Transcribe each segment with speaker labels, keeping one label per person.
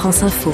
Speaker 1: France Info.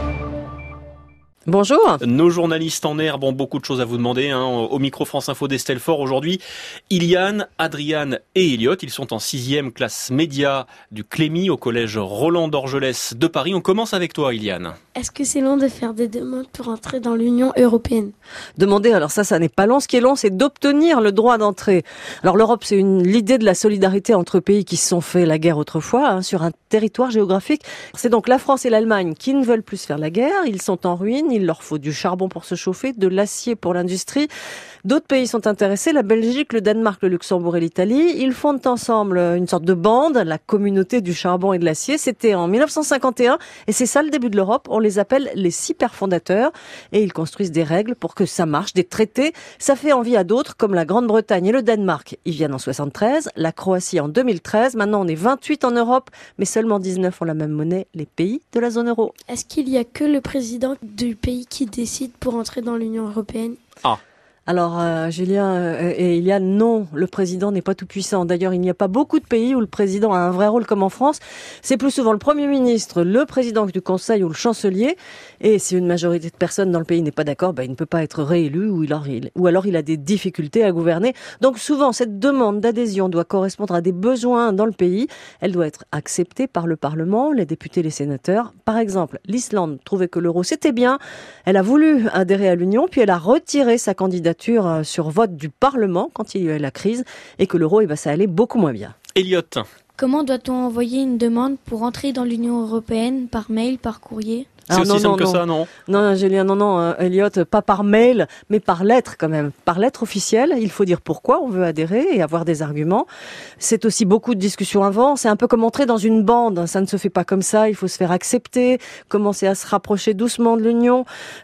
Speaker 2: Bonjour.
Speaker 3: Nos journalistes en herbe ont beaucoup de choses à vous demander. Au micro France Info d'Estelle Faure aujourd'hui, Iliane, Adriane et Elliot. Ils sont en 6e classe média du Clémy au collège Roland d'Orgelès de Paris. On commence avec toi, Iliane.
Speaker 4: Est-ce que c'est long de faire des demandes pour entrer dans l'Union européenne ?
Speaker 2: Demander, alors ça n'est pas long. Ce qui est long, c'est d'obtenir le droit d'entrée. Alors l'Europe, c'est l'idée de la solidarité entre pays qui se sont fait la guerre autrefois, sur un territoire géographique. C'est donc la France et l'Allemagne qui ne veulent plus faire la guerre. Ils sont en ruine. Il leur faut du charbon pour se chauffer, de l'acier pour l'industrie. D'autres pays sont intéressés, la Belgique, le Danemark, le Luxembourg et l'Italie. Ils fondent ensemble une sorte de bande, la communauté du charbon et de l'acier. C'était en 1951 et c'est ça le début de l'Europe. On les appelle les 6 pères fondateurs et ils construisent des règles pour que ça marche, des traités. Ça fait envie à d'autres comme la Grande-Bretagne et le Danemark. Ils viennent en 73, la Croatie en 2013. Maintenant, on est 28 en Europe, mais seulement 19 ont la même monnaie, les pays de la zone euro.
Speaker 4: Est-ce qu'il y a que le président du pays qui décide pour entrer dans l'Union européenne ?
Speaker 2: Alors, Julien et Iliane, non, le président n'est pas tout puissant. D'ailleurs, il n'y a pas beaucoup de pays où le président a un vrai rôle comme en France. C'est plus souvent le Premier ministre, le président du Conseil ou le chancelier. Et si une majorité de personnes dans le pays n'est pas d'accord, il ne peut pas être réélu ou alors il a des difficultés à gouverner. Donc souvent, cette demande d'adhésion doit correspondre à des besoins dans le pays. Elle doit être acceptée par le Parlement, les députés, les sénateurs. Par exemple, l'Islande trouvait que l'euro c'était bien. Elle a voulu adhérer à l'Union, puis elle a retiré sa candidature sur vote du Parlement quand il y a eu la crise et que l'euro, ça allait beaucoup moins bien.
Speaker 3: Elliot.
Speaker 4: Comment doit-on envoyer une demande pour entrer dans l'Union européenne ? Par mail, par courrier ?
Speaker 3: C'est aussi simple que ça, non ?
Speaker 2: Non, Julien, non, Elliot, pas par mail, mais par lettre quand même. Par lettre officielle, il faut dire pourquoi on veut adhérer et avoir des arguments. C'est aussi beaucoup de discussions avant. C'est un peu comme entrer dans une bande. Ça ne se fait pas comme ça. Il faut se faire accepter, commencer à se rapprocher doucement de l'Union,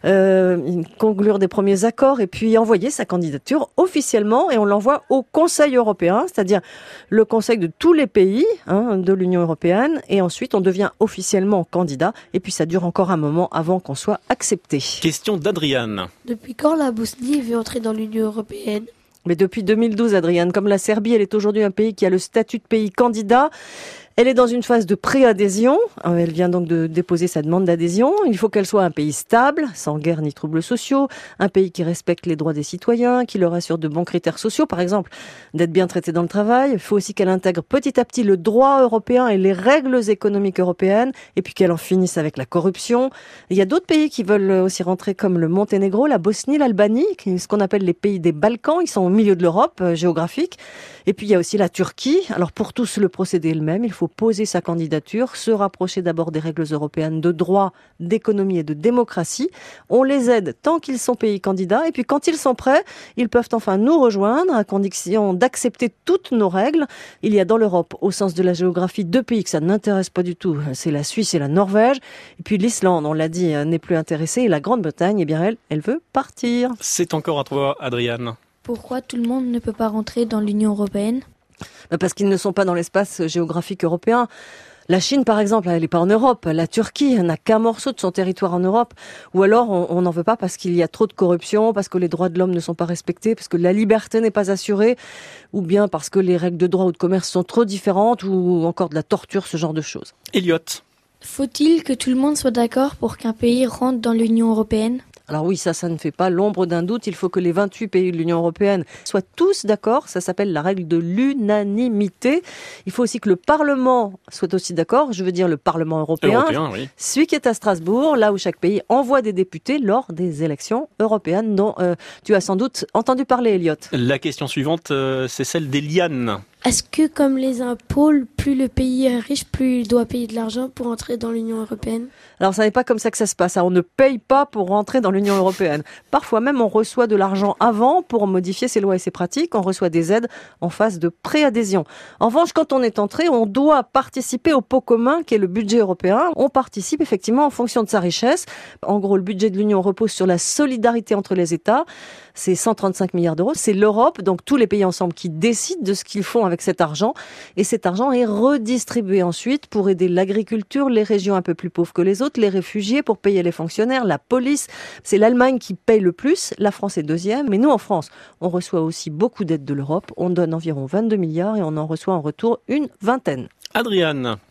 Speaker 2: conclure des premiers accords et puis envoyer sa candidature officiellement et on l'envoie au Conseil européen, c'est-à-dire le Conseil de tous les pays de l'Union européenne. Et ensuite, on devient officiellement candidat et puis ça dure encore un moment avant qu'on soit accepté.
Speaker 3: Question d'Adriane.
Speaker 4: Depuis quand la Bosnie veut entrer dans l'Union européenne ?
Speaker 2: Mais depuis 2012, Adriane, comme la Serbie, elle est aujourd'hui un pays qui a le statut de pays candidat. Elle est dans une phase de préadhésion. Elle vient donc de déposer sa demande d'adhésion. Il faut qu'elle soit un pays stable, sans guerre ni troubles sociaux, un pays qui respecte les droits des citoyens, qui leur assure de bons critères sociaux, par exemple d'être bien traité dans le travail. Il faut aussi qu'elle intègre petit à petit le droit européen et les règles économiques européennes, et puis qu'elle en finisse avec la corruption. Il y a d'autres pays qui veulent aussi rentrer, comme le Monténégro, la Bosnie, l'Albanie, ce qu'on appelle les pays des Balkans. Ils sont au milieu de l'Europe géographique. Et puis il y a aussi la Turquie. Alors pour tous, le procédé est le même. Il faut poser sa candidature, se rapprocher d'abord des règles européennes de droit, d'économie et de démocratie. On les aide tant qu'ils sont pays candidats et puis quand ils sont prêts, ils peuvent enfin nous rejoindre à condition d'accepter toutes nos règles. Il y a dans l'Europe, au sens de la géographie, 2 pays que ça n'intéresse pas du tout. C'est la Suisse et la Norvège. Et puis l'Islande, on l'a dit, n'est plus intéressée. Et la Grande-Bretagne, elle veut partir.
Speaker 3: C'est encore à toi, Adriane.
Speaker 4: Pourquoi tout le monde ne peut pas rentrer dans l'Union européenne ?
Speaker 2: Parce qu'ils ne sont pas dans l'espace géographique européen. La Chine, par exemple, elle n'est pas en Europe. La Turquie n'a qu'un morceau de son territoire en Europe. Ou alors, on n'en veut pas parce qu'il y a trop de corruption, parce que les droits de l'homme ne sont pas respectés, parce que la liberté n'est pas assurée, ou bien parce que les règles de droit ou de commerce sont trop différentes, ou encore de la torture, ce genre de choses.
Speaker 3: Elliot.
Speaker 4: Faut-il que tout le monde soit d'accord pour qu'un pays rentre dans l'Union européenne ?
Speaker 2: Alors oui, ça ne fait pas l'ombre d'un doute. Il faut que les 28 pays de l'Union européenne soient tous d'accord. Ça s'appelle la règle de l'unanimité. Il faut aussi que le Parlement soit aussi d'accord. Je veux dire le Parlement européen.
Speaker 3: Oui.
Speaker 2: Celui qui est à Strasbourg, là où chaque pays envoie des députés lors des élections européennes dont tu as sans doute entendu parler, Elliot.
Speaker 3: La question suivante, c'est celle d'Eliane.
Speaker 4: Est-ce que, comme les impôts, plus le pays est riche, plus il doit payer de l'argent pour entrer dans l'Union européenne ?
Speaker 2: Alors, ça n'est pas comme ça que ça se passe. On ne paye pas pour rentrer dans l'Union européenne. Parfois même, on reçoit de l'argent avant pour modifier ses lois et ses pratiques. On reçoit des aides en phase de préadhésion. En revanche, quand on est entré, on doit participer au pot commun qui est le budget européen. On participe effectivement en fonction de sa richesse. En gros, le budget de l'Union repose sur la solidarité entre les États. C'est 135 milliards d'euros. C'est l'Europe, donc tous les pays ensemble qui décident de ce qu'ils font avec cet argent. Et cet argent est redistribué ensuite pour aider l'agriculture, les régions un peu plus pauvres que les autres, les réfugiés, pour payer les fonctionnaires, la police. C'est l'Allemagne qui paye le plus, la France est deuxième. Mais nous, en France, on reçoit aussi beaucoup d'aides de l'Europe. On donne environ 22 milliards et on en reçoit en retour une vingtaine.
Speaker 3: Adriane.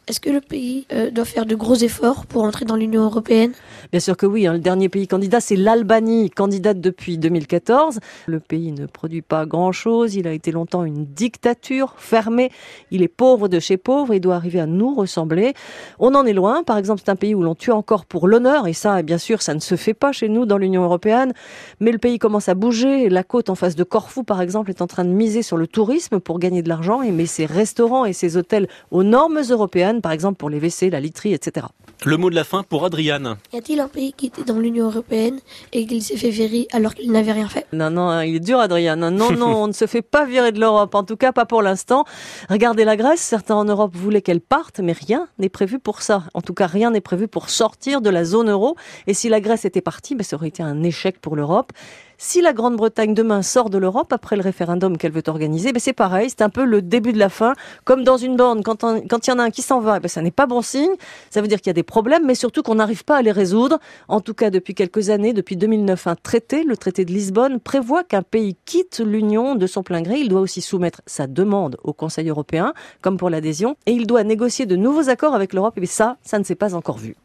Speaker 4: Est-ce que le pays doit faire de gros efforts pour entrer dans l'Union européenne?
Speaker 2: Bien sûr que oui, le dernier pays candidat, c'est l'Albanie, candidate depuis 2014. Le pays ne produit pas grand-chose, il a été longtemps une dictature fermée, il est pauvre de chez pauvre, il doit arriver à nous ressembler. On en est loin, par exemple c'est un pays où l'on tue encore pour l'honneur, et ça bien sûr ça ne se fait pas chez nous dans l'Union européenne, mais le pays commence à bouger, la côte en face de Corfou par exemple est en train de miser sur le tourisme pour gagner de l'argent et met ses restaurants et ses hôtels aux normes européennes, par exemple pour les WC, la literie, etc.
Speaker 3: Le mot de la fin pour Adriane.
Speaker 4: Y a-t-il un pays qui était dans l'Union européenne et qu'il s'est fait virer alors qu'il n'avait rien fait?
Speaker 2: Non, il est dur Adrien. Non, on ne se fait pas virer de l'Europe, en tout cas pas pour l'instant. Regardez la Grèce, certains en Europe voulaient qu'elle parte, mais rien n'est prévu pour ça. En tout cas, rien n'est prévu pour sortir de la zone euro. Et si la Grèce était partie, ça aurait été un échec pour l'Europe. Si la Grande-Bretagne demain sort de l'Europe après le référendum qu'elle veut organiser, c'est pareil, c'est un peu le début de la fin. Comme dans une borne, quand il y en a un qui s'en va, ça n'est pas bon signe. Ça veut dire qu'il y a des problèmes, mais surtout qu'on n'arrive pas à les résoudre. En tout cas, depuis quelques années, depuis 2009, le traité de Lisbonne, prévoit qu'un pays quitte l'Union de son plein gré. Il doit aussi soumettre sa demande au Conseil européen, comme pour l'adhésion, et il doit négocier de nouveaux accords avec l'Europe. Et ça ne s'est pas encore vu.